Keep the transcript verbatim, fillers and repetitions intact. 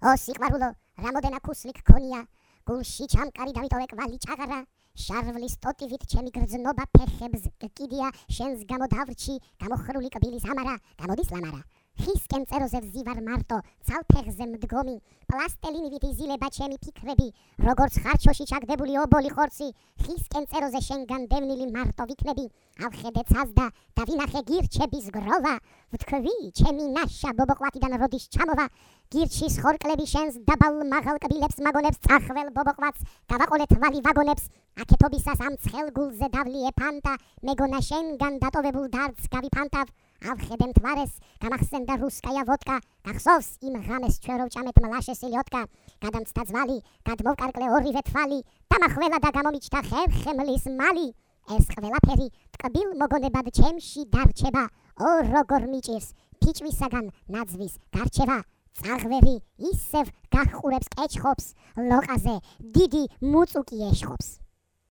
ო სიყვარულო, რამოდენა ქუსლი გქონია, გულში ჩამკარი დავიტოვე კვალი ჭაღარა, შარვლის ტოტივით ჩემი გრძნობა ფეხებს გკიდია, შენს გამო დავრჩი, გამოხრული კბილის ამარა, გამოდის ლამარა. ხისკენ წეროზე ვზივარ მარტო, ცალფეხზე მდგომი, პლასტელინივით იზილება ჩემი ფიქრები, როგორც ხარჩოში ჩაგდებული ობოლი ხორცი, ხისკენ წეროზე შენგან დევნილი მარტო ვიქნები, ავხედე ცაზდა და ვინახე გირჩების გროვა, ვთქვი ჩემი ნაშა ბობოყვათიდან როდის ჩამოვა, გირჩის ხორკლები შენს დაბალ მაღალ კბილებს მაგონებს, წახվել ბობოყვათს, გავაყოლე თვალი ვაგონებს, აკეთობისას ამ ცხელ გულზე დავლი ეფანტა, მეგონა შენგან დატოვებულ დარდს გავიფანტავ, ავხედე მთვარეს, გამახსენდა რუსკაია ვოდკა, გახსოვს იმ ღამეს ჩვენ რო ვჭამეთ მლაშე სილიოტკა, გადამცდა ძვალი, გადმოვკარკლე ორივე თვალი, დამახველა და გამომიჩნდა ხერხემლის მალი, ეს ყველაფერი ტკბილ მოგონებად ჩემში დარჩება, ო როგორ მიჭირს ფიჭვისაგან ნაძვის გარჩევა, წაღვერი ისევ გახურებს კეჩხობს, ლოყაზე დიდი მუწუკი ეშხობს.